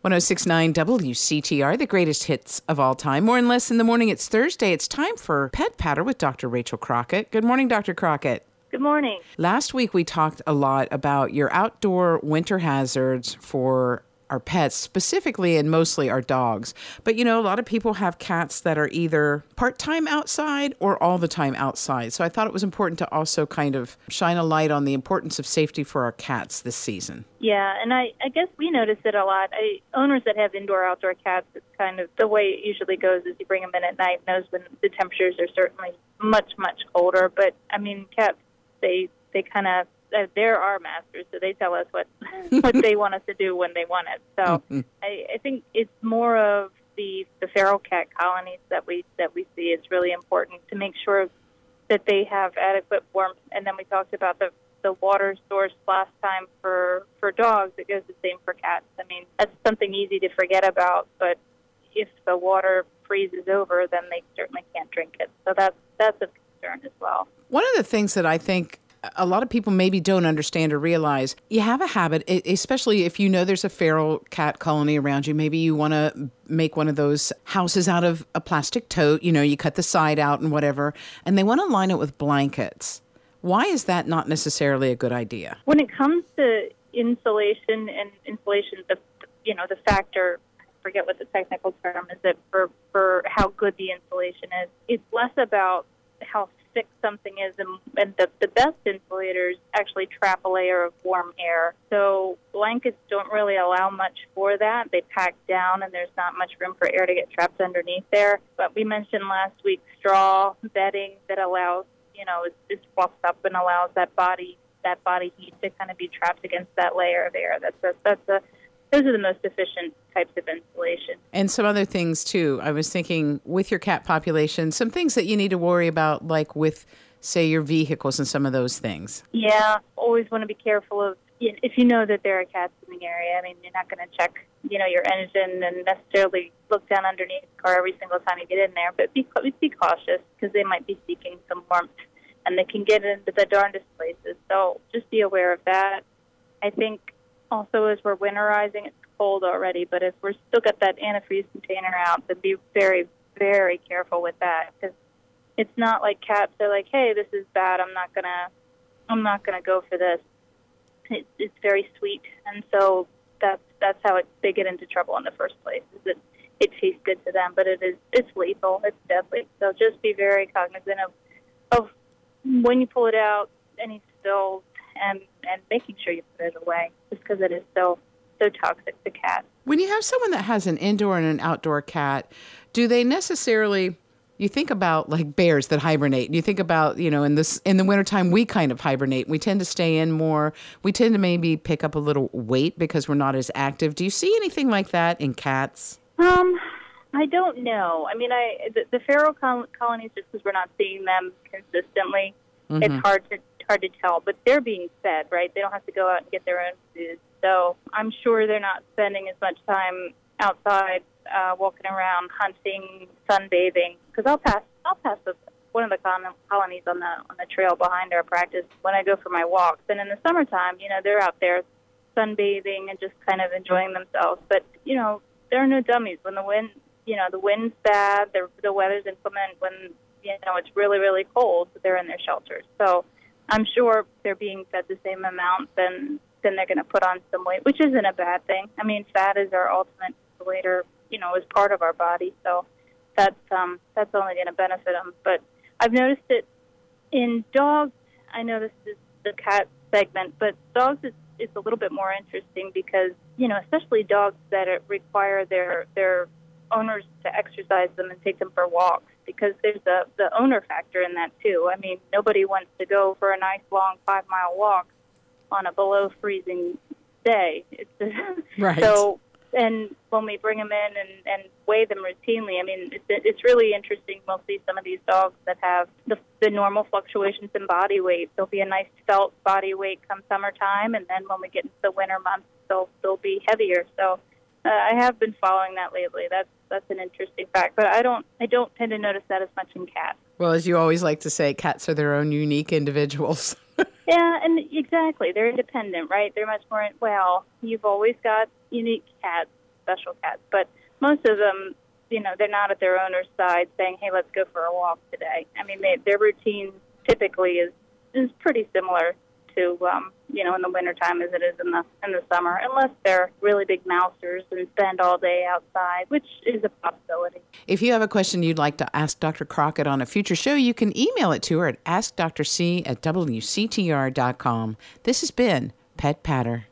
106.9 WCTR, the greatest hits of all time. More and less in the morning. It's Thursday. It's time for Pet Patter with Dr. Rachel Crockett. Good morning, Dr. Crockett. Good morning. Last week, we talked a lot about your outdoor winter hazards for our pets, specifically and mostly our dogs. But, you know, a lot of people have cats that are either part-time outside or all the time outside. So I thought it was important to also kind of shine a light on the importance of safety for our cats this season. Yeah, and I guess we notice it a lot. Owners that have indoor-outdoor cats, it's kind of the way it usually goes is you bring them in at night, knows when the temperatures are certainly much, much colder. But, I mean, cats, they kind of, they're our masters, so they tell us what they want us to do when they want it. So I think it's more of the feral cat colonies that we see. It's really important to make sure that they have adequate warmth. And then we talked about the water source last time for dogs. It goes the same for cats. I mean, that's something easy to forget about, but if the water freezes over, then they certainly can't drink it. So that's a concern as well. One of the things that I think a lot of people maybe don't understand or realize, you have a habit, especially if you know there's a feral cat colony around you. Maybe you want to make one of those houses out of a plastic tote. You know, you cut the side out and whatever, and they want to line it with blankets. Why is that not necessarily a good idea? When it comes to insulation, the factor, I forget what the technical term is, that for how good the insulation is, it's less about how thick something is, and the best insulators actually trap a layer of warm air. So blankets don't really allow much for that. They pack down, and there's not much room for air to get trapped underneath there. But we mentioned last week straw bedding that allows, it fluffs up and allows that body heat to kind of be trapped against that layer of air. Those are the most efficient types of insulation. And some other things, too. I was thinking with your cat population, some things that you need to worry about, like with, say, your vehicles and some of those things. Yeah, always want to be careful of, if you know that there are cats in the area. I mean, you're not going to check, your engine and necessarily look down underneath the car every single time you get in there. But be cautious, because they might be seeking some warmth, and they can get into the darndest places. So just be aware of that. I think also, as we're winterizing, it's cold already, but if we're still got that antifreeze container out, then be very, very careful with that, because it's not like cats are like, hey, this is bad, I'm not gonna go for this. It's very sweet, and so that's how they get into trouble in the first place. Is that it tastes good to them, but it's lethal, it's deadly. So just be very cognizant of when you pull it out, any spills, and making sure you put it away, just because it is so toxic to cats. When you have someone that has an indoor and an outdoor cat, do they necessarily, you think about like bears that hibernate, and you think about, in the wintertime we kind of hibernate. We tend to stay in more. We tend to maybe pick up a little weight because we're not as active. Do you see anything like that in cats? I don't know. I mean, the feral colonies, just because we're not seeing them consistently, it's hard to tell, but they're being fed, right? They don't have to go out and get their own food. So I'm sure they're not spending as much time outside, walking around, hunting, sunbathing. Because I'll pass one of the colonies on the trail behind our practice when I go for my walks. And in the summertime, they're out there sunbathing and just kind of enjoying themselves. But there are no dummies. When the wind's bad, the weather's inclement. When it's really, really cold, they're in their shelters. So I'm sure they're being fed the same amount, then they're going to put on some weight, which isn't a bad thing. I mean, fat is our ultimate insulator, is part of our body, so that's only going to benefit them. But I've noticed it in dogs. I know this is the cat segment, but dogs is a little bit more interesting because, especially dogs that require their owners to exercise them and take them for walks, because there's the owner factor in that too. I mean, nobody wants to go for a nice long 5-mile walk on a below freezing day. Right. So, and when we bring them in and weigh them routinely, I mean, it's really interesting. We'll see some of these dogs that have the normal fluctuations in body weight. There'll be a nice felt body weight come summertime, and then when we get into the winter months, they'll be heavier. So I have been following that lately. That's an interesting fact, but I don't tend to notice that as much in cats. Well, as you always like to say, cats are their own unique individuals. Yeah, and exactly. They're independent, right? They're much more, you've always got unique cats, special cats. But most of them, they're not at their owner's side saying, hey, let's go for a walk today. I mean, their routine typically is pretty similar to, in the wintertime as it is in the summer, unless they're really big mousers and spend all day outside, which is a possibility. If you have a question you'd like to ask Dr. Crockett on a future show, you can email it to her at askdrc@wctr.com. This has been Pet Patter.